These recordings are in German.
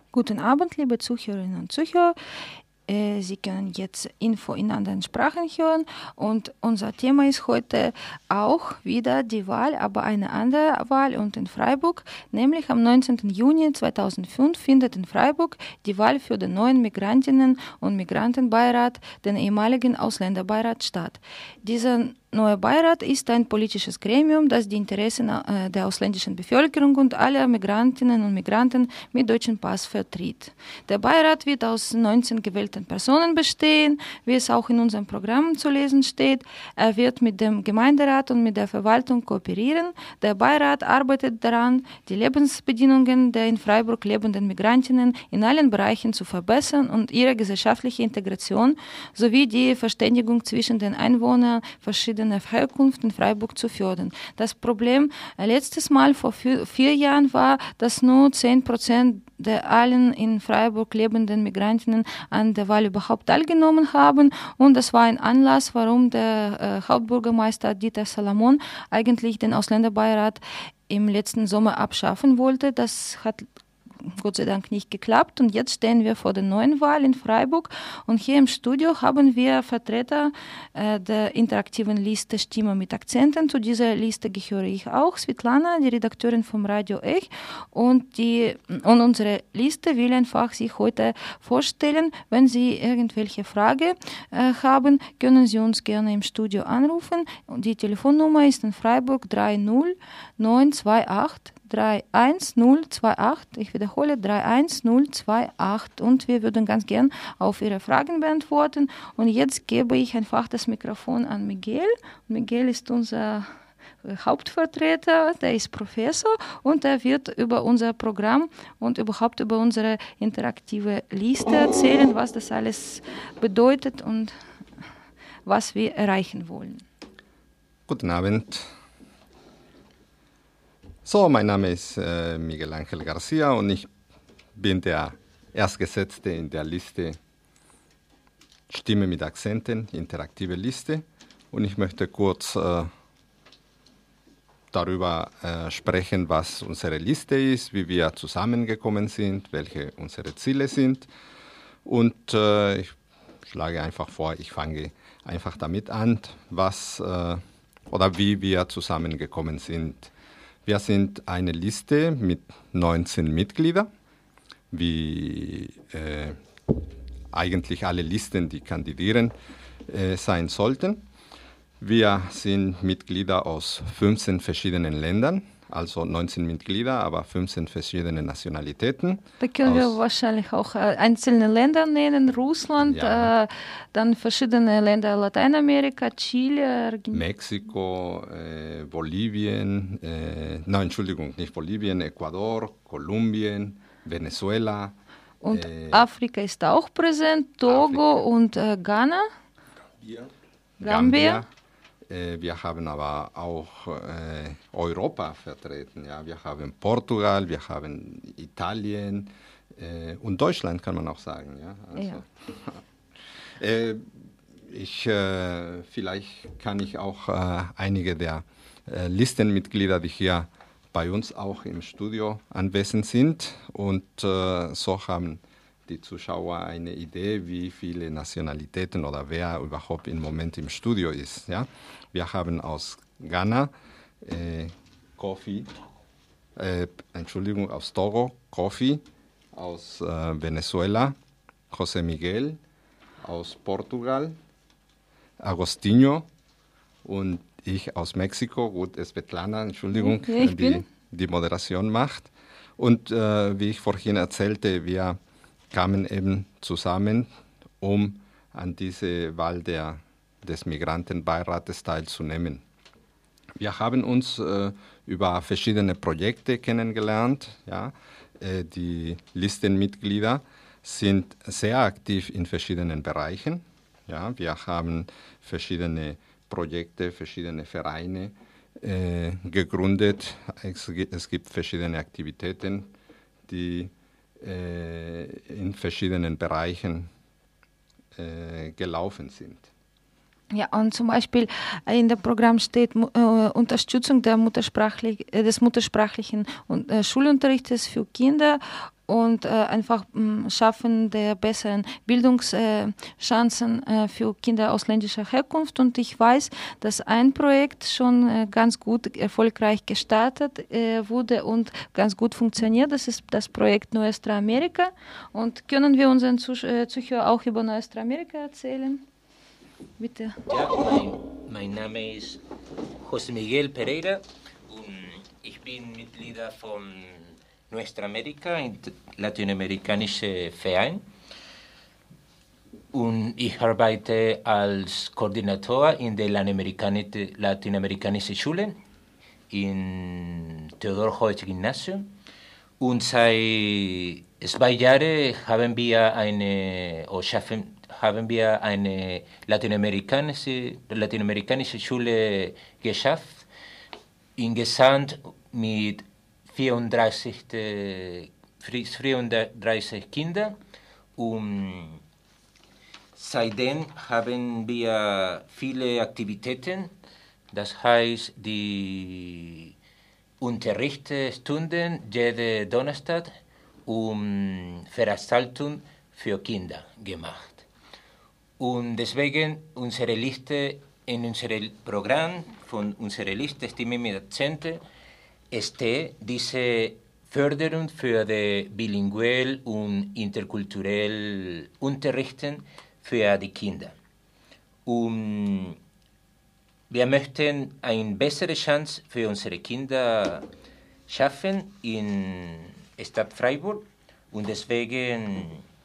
Guten Abend, liebe Zuhörerinnen und Zuhörer. Sie können jetzt Info in anderen Sprachen hören und unser Thema ist heute auch wieder die Wahl, aber eine andere Wahl und in Freiburg, nämlich am 19. Juni 2005 findet in Freiburg die Wahl für den neuen Migrantinnen- und Migrantenbeirat, den ehemaligen Ausländerbeirat statt. Dieser neue Beirat ist ein politisches Gremium, das die Interessen der ausländischen Bevölkerung und aller Migrantinnen und Migranten mit deutschem Pass vertritt. Der Beirat wird aus 19 gewählten Personen bestehen, wie es auch in unserem Programm zu lesen steht. Er wird mit dem Gemeinderat und mit der Verwaltung kooperieren. Der Beirat arbeitet daran, die Lebensbedingungen der in Freiburg lebenden Migrantinnen in allen Bereichen zu verbessern und ihre gesellschaftliche Integration sowie die Verständigung zwischen den Einwohnern verschiedener Herkunft in Freiburg zu fördern. Das Problem letztes Mal vor 4 Jahren war, dass nur 10% der allen in Freiburg lebenden Migrantinnen an der Wahl überhaupt teilgenommen haben und das war ein Anlass, warum der Hauptbürgermeister Dieter Salamon eigentlich den Ausländerbeirat im letzten Sommer abschaffen wollte. Das hat Gott sei Dank nicht geklappt und jetzt stehen wir vor der neuen Wahl in Freiburg und hier im Studio haben wir Vertreter der interaktiven Liste Stimme mit Akzenten. Zu dieser Liste gehöre ich auch, Svetlana, die Redakteurin vom Radio Ech und unsere Liste will einfach sich heute vorstellen. Wenn Sie irgendwelche Frage haben, können Sie uns gerne im Studio anrufen. Die Telefonnummer ist in Freiburg 30928 31028, ich wiederhole 31028 und wir würden ganz gern auf Ihre Fragen beantworten. Und jetzt gebe ich einfach das Mikrofon an Miguel. Miguel ist unser Hauptvertreter, der ist Professor und er wird über unser Programm und überhaupt über unsere interaktive Liste erzählen, was das alles bedeutet und was wir erreichen wollen. Guten Abend. So, mein Name ist Miguel Ángel García und ich bin der Erstgesetzte in der Liste Stimme mit Akzenten, interaktive Liste. Und ich möchte kurz darüber sprechen, was unsere Liste ist, wie wir zusammengekommen sind, welche unsere Ziele sind. Und ich schlage einfach vor, ich fange einfach damit an, wie wir zusammengekommen sind. Wir sind eine Liste mit 19 Mitgliedern, wie eigentlich alle Listen, die kandidieren, sein sollten. Wir sind Mitglieder aus 15 verschiedenen Ländern, also 19 Mitglieder, aber 15 verschiedene Nationalitäten. Da können wir wahrscheinlich auch einzelne Länder nennen, Russland, ja. Dann verschiedene Länder Lateinamerika, Chile, Argentinien. Mexiko, Bolivien, nicht Bolivien, Ecuador, Kolumbien, Venezuela. Und Afrika ist auch präsent, Togo Afrika. Und Ghana. Gambia. Wir haben aber auch Europa vertreten. Ja? Wir haben Portugal, wir haben Italien und Deutschland, kann man auch sagen. Ja? Also, ja. Vielleicht kann ich auch einige der Listenmitglieder, die hier bei uns auch im Studio anwesend sind. Und so haben die Zuschauer eine Idee, wie viele Nationalitäten oder wer überhaupt im Moment im Studio ist. Ja? Wir haben aus Ghana aus Togo Kofi, aus Venezuela José Miguel, aus Portugal Agostinho und ich aus Mexiko, gut, Svetlana, Entschuldigung, die Moderation macht. Und wie ich vorhin erzählte, wir kamen eben zusammen, um an diese Wahl des Migrantenbeirates teilzunehmen. Wir haben uns über verschiedene Projekte kennengelernt. Ja. Die Listenmitglieder sind sehr aktiv in verschiedenen Bereichen. Ja. Wir haben verschiedene Projekte, verschiedene Vereine gegründet. Es gibt verschiedene Aktivitäten, die in verschiedenen Bereichen gelaufen sind. Ja, und zum Beispiel in dem Programm steht Unterstützung des muttersprachlichen Schulunterrichtes für Kinder und einfach Schaffen der besseren Bildungschancen für Kinder ausländischer Herkunft. Und ich weiß, dass ein Projekt schon ganz gut erfolgreich gestartet wurde und ganz gut funktioniert. Das ist das Projekt Nuestra America. Und können wir unseren Zuhörern auch über Nuestra America erzählen? Bitte. Ja, mein Name ist José Miguel Pereira und ich bin Mitglied von Nuestra America, ein lateinamerikanischer Verein. Und ich arbeite als Koordinator in der lateinamerikanischen Schule in Theodor Heuss Gymnasium. Und seit 2 Jahren haben wir eine lateinamerikanische Schule geschafft, insgesamt mit 34 Kindern. Und seitdem haben wir viele Aktivitäten, das heißt die Unterrichtsstunden jede Donnerstag und Veranstaltungen für Kinder gemacht. Und deswegen unsere Liste in unserem Programm von unserer Liste Stimme mit Akzente steht diese Förderung für die bilinguell und interkulturell Unterrichten für die Kinder. Und wir möchten eine bessere Chance für unsere Kinder schaffen in Stadt Freiburg und deswegen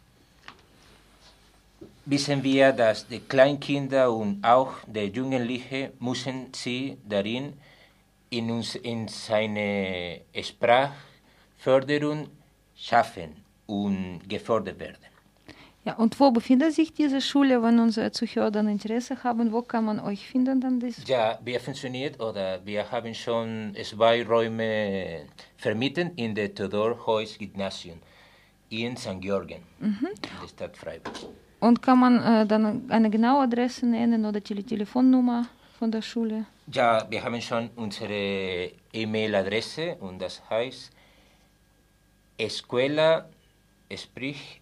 wissen wir, dass die Kleinkinder und auch die Jugendlichen müssen sie darin in seine Sprachförderung schaffen und gefördert werden. Ja, und wo befindet sich diese Schule, wenn unsere Zuhörer dann Interesse haben? Wo kann man euch finden dann? Ja, wir haben schon 2 Räume vermietet in der Theodor Heuss Gymnasium in St. Georgen, in der Stadt Freiburg. Und kann man dann eine genaue Adresse nennen oder die Telefonnummer von der Schule? Ja, wir haben schon unsere E-Mail-Adresse und das heißt Escuela, sprich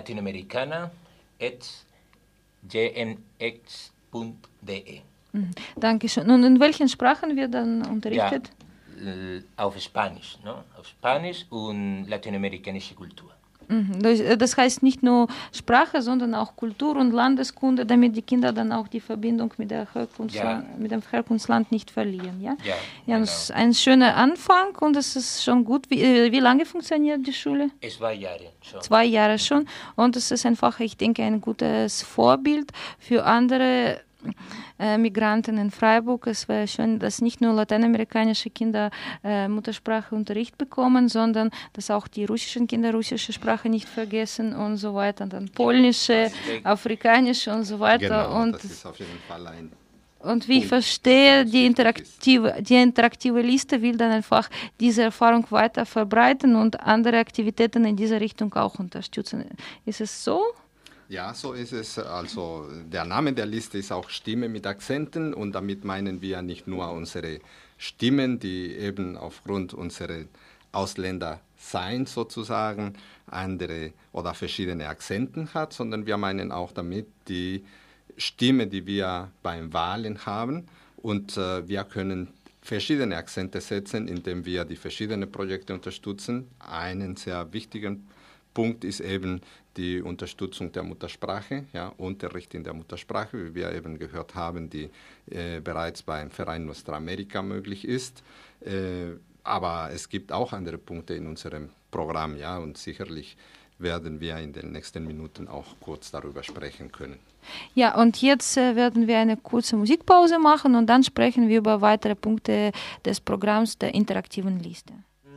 latinoamericana@gmx.de. Dankeschön. Und in welchen Sprachen wird dann unterrichtet? Ja, auf Spanisch, no? Auf Spanisch und latinamerikanische Kultur. Das heißt nicht nur Sprache, sondern auch Kultur und Landeskunde, damit die Kinder dann auch die Verbindung mit dem Herkunftsland nicht verlieren. Ja, genau. Das ist ein schöner Anfang und es ist schon gut. Wie lange funktioniert die Schule? 2 Jahre schon. 2 Jahre schon. Und es ist einfach, ich denke, ein gutes Vorbild für andere Migranten in Freiburg. Es wäre schön, dass nicht nur lateinamerikanische Kinder Muttersprachunterricht bekommen, sondern dass auch die russischen Kinder russische Sprache nicht vergessen und so weiter. Und dann polnische, afrikanische und so weiter. Genau, und das ist auf jeden Fall ein Und wie ich verstehe, die interaktive Liste will dann einfach diese Erfahrung weiter verbreiten und andere Aktivitäten in dieser Richtung auch unterstützen. Ist es so? Ja, so ist es. Also der Name der Liste ist auch Stimme mit Akzenten und damit meinen wir nicht nur unsere Stimmen, die eben aufgrund unserer Ausländerseins sozusagen andere oder verschiedene Akzenten hat, sondern wir meinen auch damit die Stimme, die wir beim Wahlen haben und wir können verschiedene Akzente setzen, indem wir die verschiedenen Projekte unterstützen. Einen sehr wichtigen Punkt ist eben die Unterstützung der Muttersprache, ja, Unterricht in der Muttersprache, wie wir eben gehört haben, die bereits beim Verein Nuestra America möglich ist. Aber es gibt auch andere Punkte in unserem Programm, ja, und sicherlich werden wir in den nächsten Minuten auch kurz darüber sprechen können. Ja, und jetzt werden wir eine kurze Musikpause machen und dann sprechen wir über weitere Punkte des Programms der interaktiven Liste.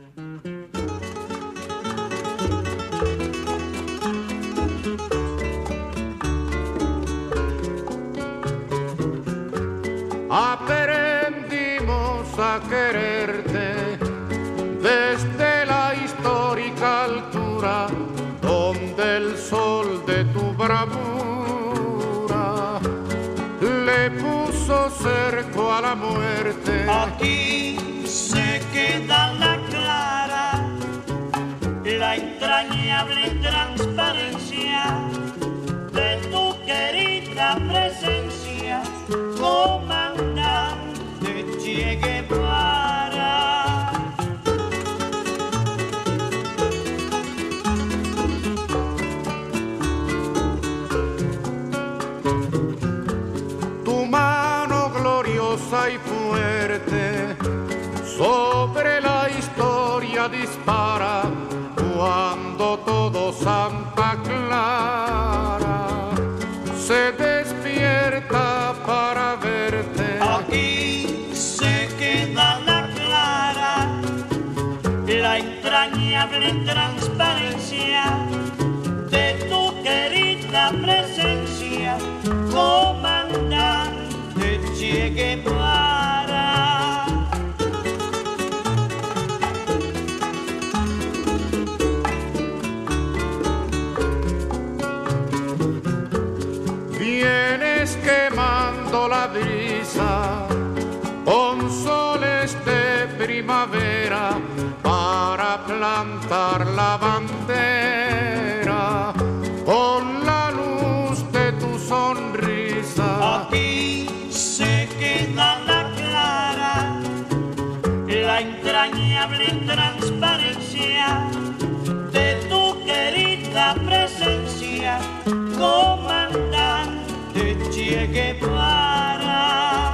Aprendimos a quererte desde la histórica altura donde el sol de tu bravura le puso cerco a la muerte. Aquí se queda la clara, la entrañable transparencia de tu querida presencia, comandante Che Guevara. Tu mano gloriosa y fuerte sobre la historia dispara cuando todo Santa Clara se despierta para verte. Aquí se queda la clara, la entrañable transparencia de tu querida presencia, comandante Che Guevara. Vienes quemando la brisa con soles de primavera para plantar la bandera con la luz de tu sonrisa. Aquí se queda la clara, la entrañable transparencia de tu querida presencia, comandante Che Guevara.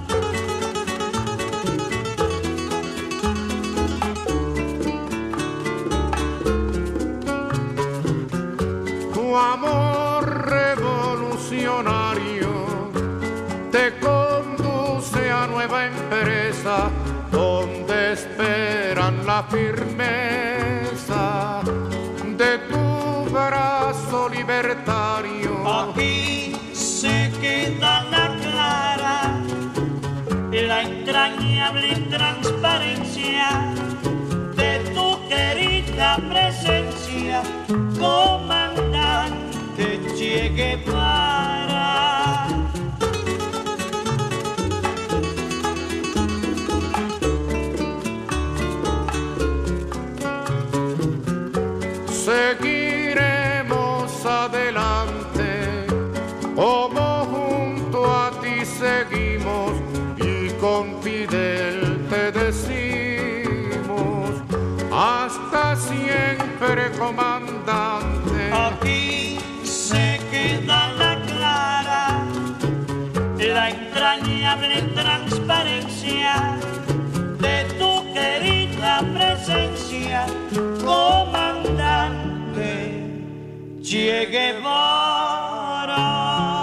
Tu amor revolucionario te conduce a nueva empresa donde esperan la firmeza de tu brazo libertario. Aquí se queda la clara, la entrañable transparencia de tu querida presencia, comandante Che Guevara. Seguiremos adelante, como junto a ti seguimos, y con Fidel te decimos, hasta siempre, comandante. Aquí se queda la clara, la entrañable transparencia de tu querida presencia, comandante Che Guevara.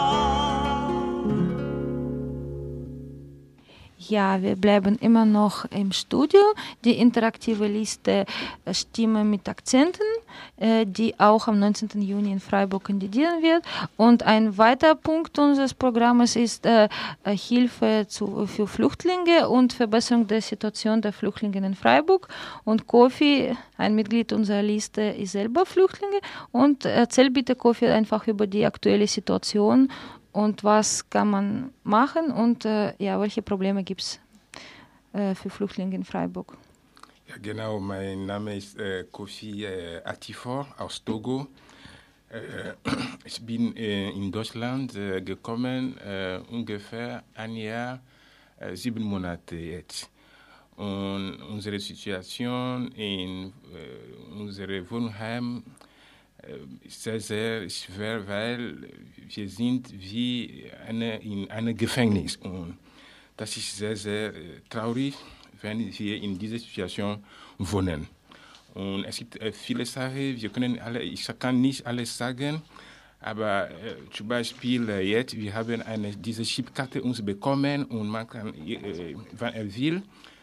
Ja, wir bleiben immer noch im Studio. Die interaktive Liste Stimme mit Akzenten, die auch am 19. Juni in Freiburg kandidieren wird. Und ein weiterer Punkt unseres Programmes ist Hilfe für Flüchtlinge und Verbesserung der Situation der Flüchtlinge in Freiburg. Und Kofi, ein Mitglied unserer Liste, ist selber Flüchtlinge. Und erzähl bitte, Kofi, einfach über die aktuelle Situation und was kann man machen und welche Probleme gibt es für Flüchtlinge in Freiburg? Ja, genau, mein Name ist Kofi Atifor aus Togo. Ich bin in Deutschland gekommen, ungefähr ein Jahr, 7 Monate jetzt. Und unsere Situation in unserem Wohnheim ist sehr, sehr schwer, weil wir sind wie in einem Gefängnis. Und das ist sehr, sehr traurig, wenn wir in dieser Situation wohnen. Und es gibt viele Sachen, ich kann nicht alles sagen, aber zum Beispiel jetzt, wir haben diese Chipkarte uns bekommen und man kann, wann er will,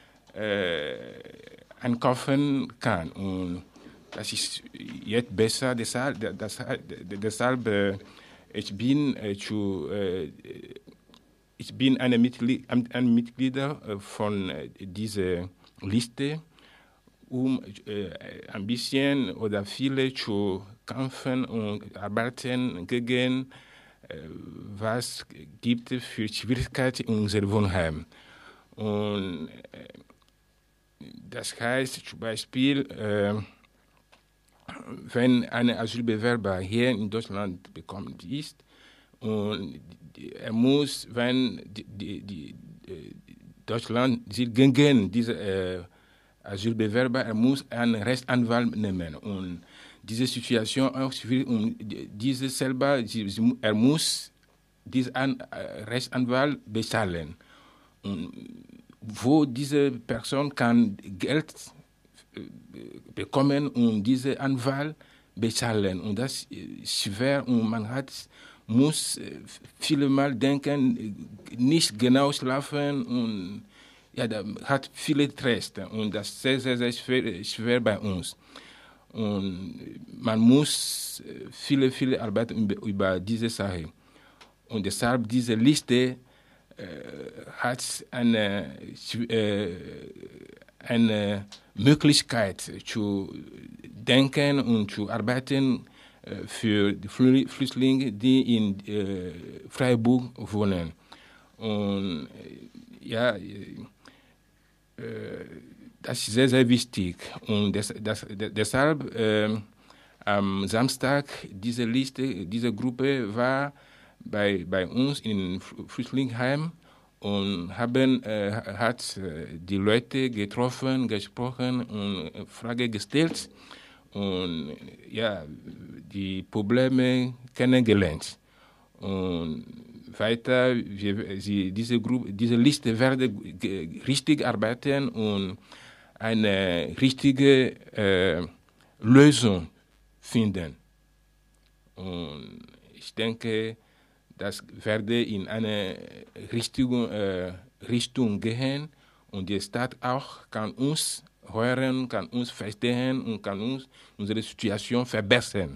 einkaufen kann. Und das ist jetzt besser, deshalb ich bin ein Mitglied von dieser Liste, um ein bisschen oder viele zu kämpfen und arbeiten gegen was gibt es für Schwierigkeiten in unserem Wohnheim. Und das heißt zum Beispiel, wenn ein Asylbewerber hier in Deutschland bekommt ist, und er muss, wenn Deutschland sieht gegen diese Asylbewerber, er muss einen Rechtsanwalt nehmen. Und diese Situation auch schwierig, und diese selber, er muss diesen Rechtsanwalt bezahlen. Und wo diese Person kann Geld bekommen und diese Anwalt bezahlen. Und das ist schwer und man muss viele Mal denken, nicht genau schlafen und ja, da hat viele Stress und das ist sehr, sehr, sehr schwer bei uns. Und man muss viele arbeiten über diese Sache. Und deshalb diese Liste hat eine Möglichkeit zu denken und zu arbeiten für die Flüchtlinge, die in Freiburg wohnen. Und ja, das ist sehr, sehr wichtig. Und deshalb am Samstag diese Liste, diese Gruppe war bei uns im Flüchtlingsheim und hat die Leute getroffen, gesprochen und Fragen gestellt und ja, die Probleme kennengelernt. Und weiter, diese Liste werde richtig arbeiten und eine richtige Lösung finden. Und ich denke, das werde in eine Richtung gehen und die Stadt auch kann uns hören, kann uns verstehen und kann uns unsere Situation verbessern.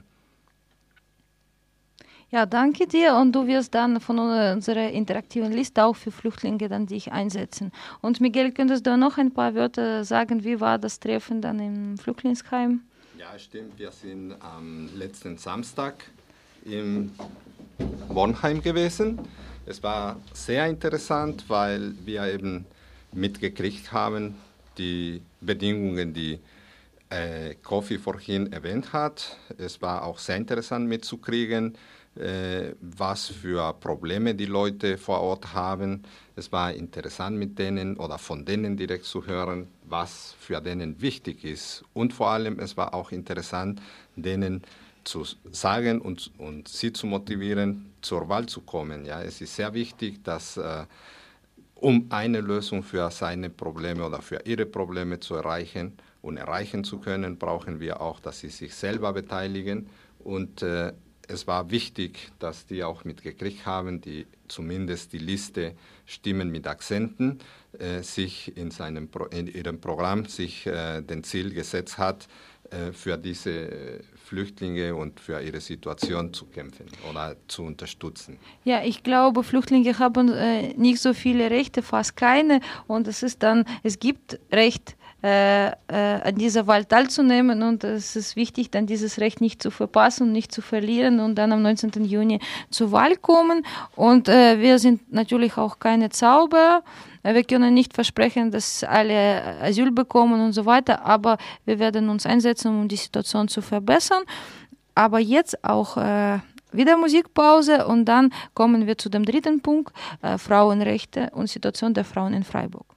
Ja, danke dir und du wirst dann von unserer interaktiven Liste auch für Flüchtlinge dann dich einsetzen. Und Miguel, könntest du noch ein paar Wörter sagen, wie war das Treffen dann im Flüchtlingsheim? Ja, stimmt. Wir sind am letzten Samstag im Wohnheim gewesen. Es war sehr interessant, weil wir eben mitgekriegt haben, die Bedingungen, die Kofi vorhin erwähnt hat. Es war auch sehr interessant mitzukriegen, was für Probleme die Leute vor Ort haben. Es war interessant mit denen oder von denen direkt zu hören, was für denen wichtig ist. Und vor allem, es war auch interessant, denen zu sagen und sie zu motivieren, zur Wahl zu kommen. Ja, es ist sehr wichtig, dass um eine Lösung für seine Probleme oder für ihre Probleme zu erreichen und erreichen zu können, brauchen wir auch, dass sie sich selber beteiligen. Und es war wichtig, dass die auch mitgekriegt haben, die zumindest die Liste Stimmen mit Akzenten sich in ihrem Programm sich den Ziel gesetzt hat, für diese Flüchtlinge und für ihre Situation zu kämpfen oder zu unterstützen. Ja, ich glaube, Flüchtlinge haben nicht so viele Rechte, fast keine. Und es gibt Recht, an dieser Wahl teilzunehmen und es ist wichtig, dann dieses Recht nicht zu verpassen und nicht zu verlieren und dann am 19. Juni zur Wahl kommen. Und wir sind natürlich auch keine Zauberer. Wir können nicht versprechen, dass alle Asyl bekommen und so weiter, aber wir werden uns einsetzen, um die Situation zu verbessern. Aber jetzt auch wieder Musikpause und dann kommen wir zu dem dritten Punkt, Frauenrechte und Situation der Frauen in Freiburg.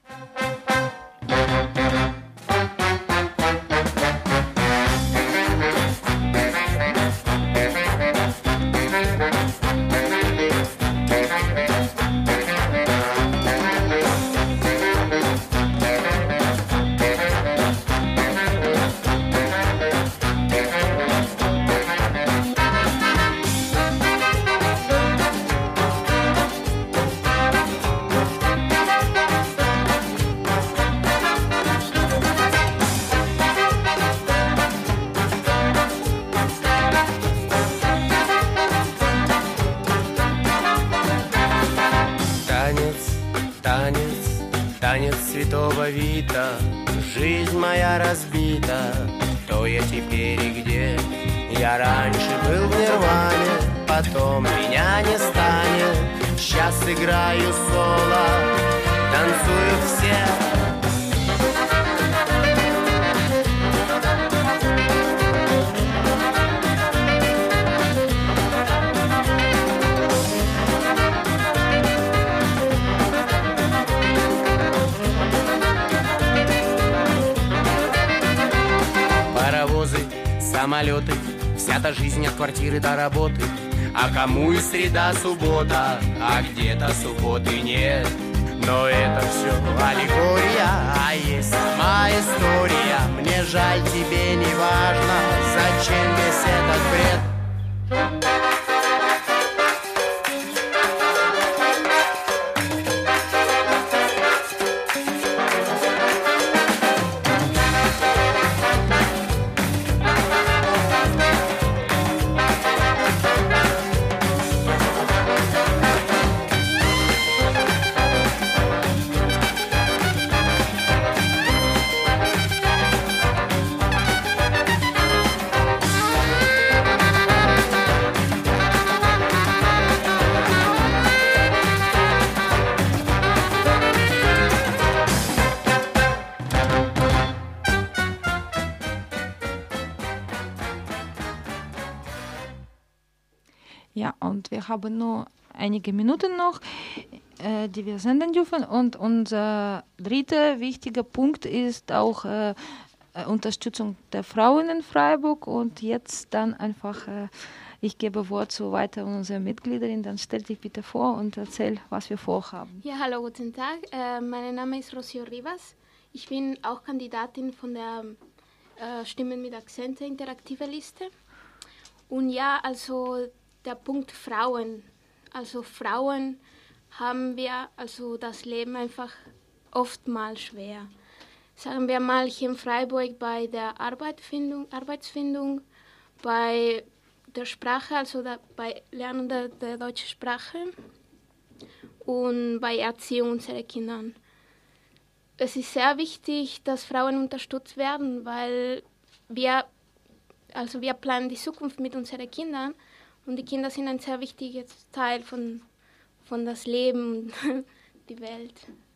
Танец святого Вита, жизнь моя разбита, кто я теперь и где? Я раньше был в нирване, потом меня не станет. Сейчас играю соло, танцуют все. самолеты, вся та жизнь от квартиры до работы. А кому и среда, суббота, а где-то субботы нет. Но это все аллегория, а есть сама история. Мне жаль, тебе не важно, зачем весь этот бред. Ja, und wir haben nur einige Minuten noch, die wir senden dürfen. Und unser dritter wichtiger Punkt ist auch Unterstützung der Frauen in Freiburg. Und jetzt dann einfach, ich gebe Wort so weiter an unsere Mitgliederin. Dann stell dich bitte vor und erzähl, was wir vorhaben. Ja, hallo, guten Tag. Mein Name ist Rocio Rivas. Ich bin auch Kandidatin von der Stimmen mit Akzente interaktive Liste. Und ja, also der Punkt Frauen. Also Frauen haben wir also das Leben einfach oftmals schwer. Sagen wir mal hier in Freiburg bei der Arbeitsfindung, bei der Sprache, also bei Lernen der deutschen Sprache und bei Erziehung unserer Kinder. Es ist sehr wichtig, dass Frauen unterstützt werden, weil wir planen die Zukunft mit unseren Kindern. Und die Kinder sind ein sehr wichtiges Teil von das Leben und die Welt.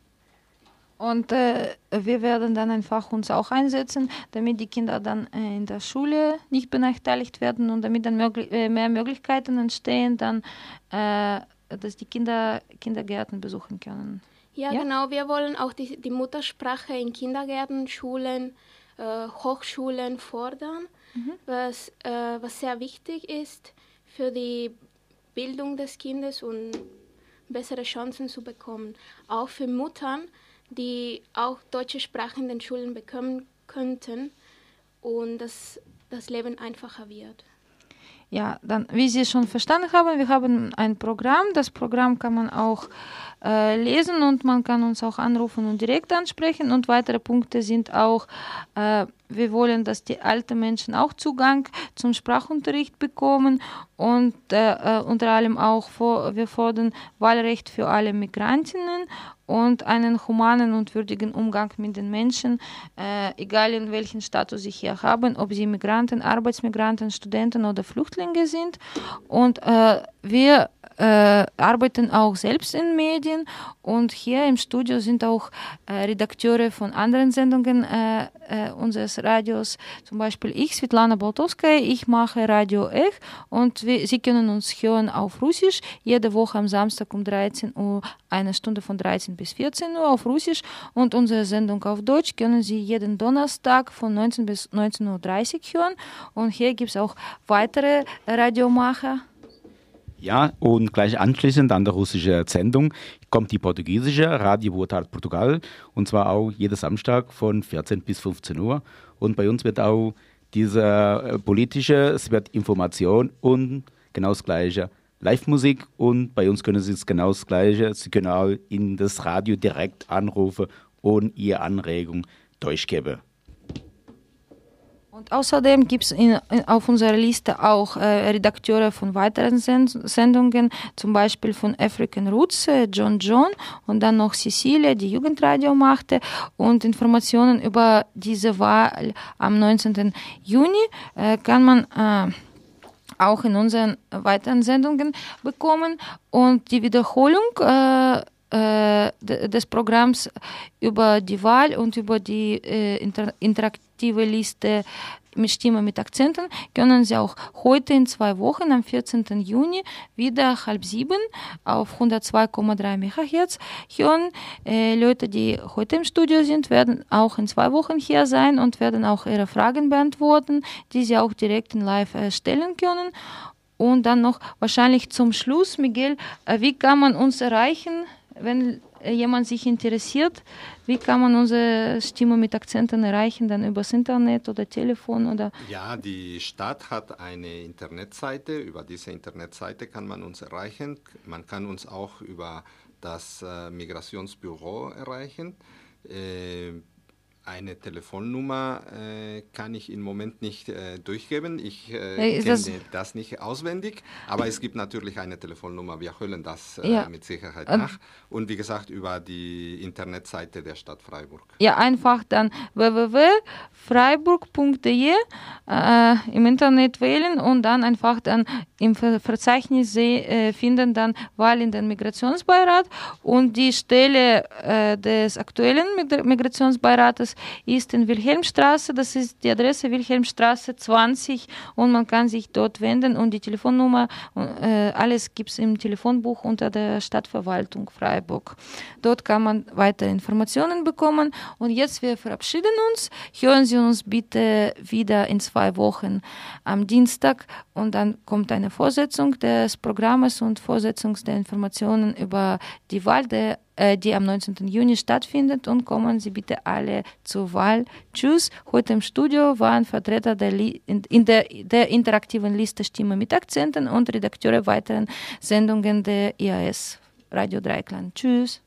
Und wir werden dann einfach uns auch einsetzen, damit die Kinder dann in der Schule nicht benachteiligt werden und damit dann mehr Möglichkeiten entstehen, dann, dass die Kinder Kindergärten besuchen können. Ja, genau. Wir wollen auch die Muttersprache in Kindergärten, Schulen, Hochschulen fordern, was sehr wichtig ist für die Bildung des Kindes und bessere Chancen zu bekommen. Auch für Müttern, die auch deutsche Sprache in den Schulen bekommen könnten und das Leben einfacher wird. Ja, dann, wie Sie schon verstanden haben, wir haben ein Programm. Das Programm kann man auch lesen und man kann uns auch anrufen und direkt ansprechen. Und weitere Punkte sind auch, wir wollen, dass die alten Menschen auch Zugang zum Sprachunterricht bekommen und unter allem auch, wir fordern Wahlrecht für alle Migrantinnen und einen humanen und würdigen Umgang mit den Menschen, egal in welchem Status sie hier haben, ob sie Migranten, Arbeitsmigranten, Studenten oder Flüchtlinge sind. Und wir arbeiten auch selbst in Medien und hier im Studio sind auch Redakteure von anderen Sendungen unseres Radios, zum Beispiel ich, Svetlana Boltowskaja, ich mache Radio Ech und Sie können uns hören auf Russisch, jede Woche am Samstag um 13 Uhr, eine Stunde von 13 bis 14 Uhr auf Russisch und unsere Sendung auf Deutsch können Sie jeden Donnerstag von 19 bis 19.30 Uhr hören und hier gibt es auch weitere Radiomacher. Ja, und gleich anschließend an der russischen Sendung kommt die portugiesische Radio Boa Tarde Portugal und zwar auch jeden Samstag von 14 bis 15 Uhr. Und bei uns wird auch diese politische, es wird Information und genau das Gleiche Live-Musik und bei uns können Sie es genau das Gleiche, Sie können auch in das Radio direkt anrufen und Ihre Anregung durchgeben. Und außerdem gibt es auf unserer Liste auch Redakteure von weiteren Sendungen, zum Beispiel von African Roots, John und dann noch Cecilia, die Jugendradio machte. Und Informationen über diese Wahl am 19. Juni kann man auch in unseren weiteren Sendungen bekommen. Und die Wiederholung des Programms über die Wahl und über die interaktive Liste mit Stimme mit Akzenten, können Sie auch heute in 2 Wochen, am 14. Juni, wieder 6:30 auf 102,3 MHz hören. Leute, die heute im Studio sind, werden auch in 2 Wochen hier sein und werden auch Ihre Fragen beantworten, die Sie auch direkt in Live stellen können. Und dann noch wahrscheinlich zum Schluss, Miguel, wie kann man uns erreichen, wenn jemand sich interessiert? Wie kann man unsere Stimme mit Akzenten erreichen? Dann übers Internet oder Telefon? Oder? Ja, die Stadt hat eine Internetseite. Über diese Internetseite kann man uns erreichen. Man kann uns auch über das Migrationsbüro erreichen. Eine Telefonnummer kann ich im Moment nicht durchgeben. Ich kenne das nicht auswendig, aber es gibt natürlich eine Telefonnummer. Wir holen das mit Sicherheit nach. Und wie gesagt, über die Internetseite der Stadt Freiburg. Ja, einfach dann www.freiburg.de im Internet wählen und dann einfach dann im Verzeichnis finden dann Wahl in den Migrationsbeirat. Und die Stelle des aktuellen Migrationsbeirates ist in Wilhelmstraße, das ist die Adresse Wilhelmstraße 20 und man kann sich dort wenden und die Telefonnummer, alles gibt es im Telefonbuch unter der Stadtverwaltung Freiburg. Dort kann man weitere Informationen bekommen und jetzt wir verabschieden uns. Hören Sie uns bitte wieder in 2 Wochen am Dienstag und dann kommt eine Fortsetzung des Programmes und Fortsetzung der Informationen über die Wahl die am 19. Juni stattfindet und kommen Sie bitte alle zur Wahl. Tschüss. Heute im Studio waren Vertreter der interaktiven Liste Stimme mit Akzenten und Redakteure weiteren Sendungen der IAS Radio Dreieckland. Tschüss.